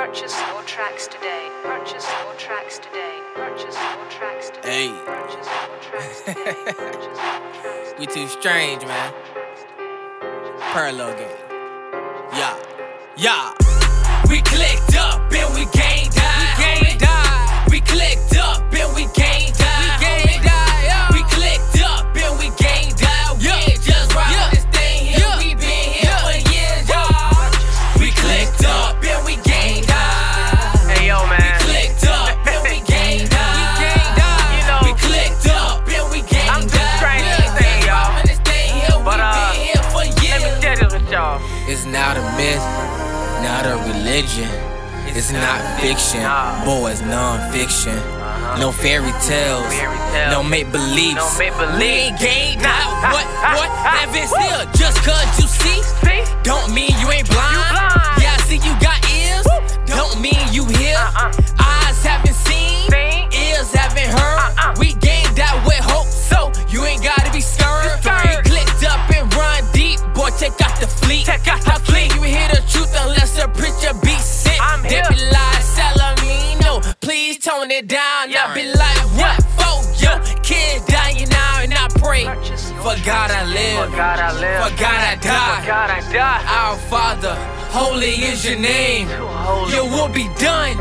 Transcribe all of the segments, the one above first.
Purchase your tracks today. Purchase your tracks today. Purchase your tracks today. Hey. Purchase your tracks today. Purchase your tracks We too strange, man. Parallel game. Yeah. Yeah. We clicked up and we gained We clicked up and we gained We clicked up and we gained We ain't just rockin' this thing here. We been here for years, y'all. We clicked up and we gained Hey yo, man. We clicked up and we gained You know, We clicked up and we gained I'm just trying to say, y'all. This thing here, we But, been here for let me years. share this with y'all. It's not a myth, not a religion. It's not fiction, Nah. boy, it's non-fiction. No fairy tales, no make-believes. No make-believe. We ain't gained out. What? Heaven's here. Just cause you see, See? don't mean you ain't blind. blind. Yeah, I see you got ears. Don't mean you hear. Eyes haven't seen, ears haven't heard. We gained that with hope, so you ain't gotta be scared. We clicked up and run deep. Boy, check out the fleet. How can you hear the truth unless a preacher be sent? I'm They here. be like Salamino, please tone it down. Yeah. I be like, what for? Yo, kid dying now, and I pray. For God I live, For God I live. for God I die. For God I die. Our Father, holy is your name. holy. Your will be done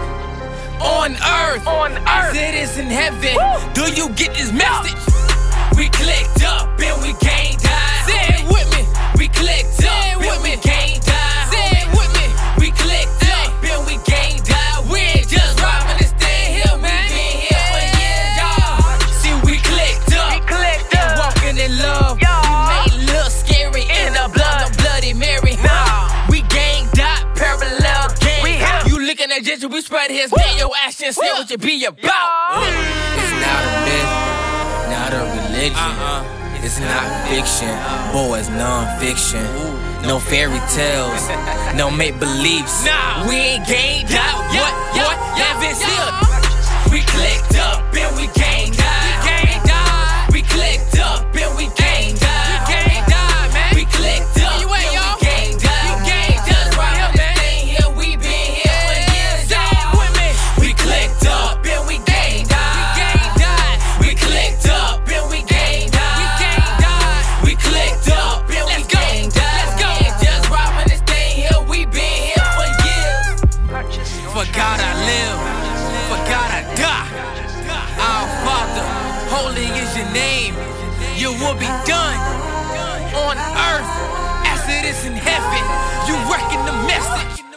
on earth, On as earth. it is in heaven. Woo. Do you get this message? We clicked up and we gained. Say it with me. We clicked up and we gained. Say it with me. We clicked up and we gained. We ain't just robbing this thing here, man. We been here for years, y'all. See, we clicked up. We clicked And up. walking in love. Y'all. We made look scary in the blood. No Bloody Mary. Nah. We gang dot parallel gang. We here. You looking at Jesus, we spread his name. Your actions say what you be about. It's not a myth, not a religion. It's not fiction, boy, it's non-fiction. No fairy tales, no make-believes. Nah, we ain't gained out. What? Heaven's here. We clicked up and we gained. We clicked up and we gained. Man. We clicked up and we gained. Just right up this thing here. We been here for years. With me. We clicked up and we gained. We clicked up and we gained. We clicked up and we gained. Just robbing this thing here. We been here for years. Purchase your For God I live, for God I die. Our Father, holy is your name. Your will be done on earth as it is in heaven. You reckon the message.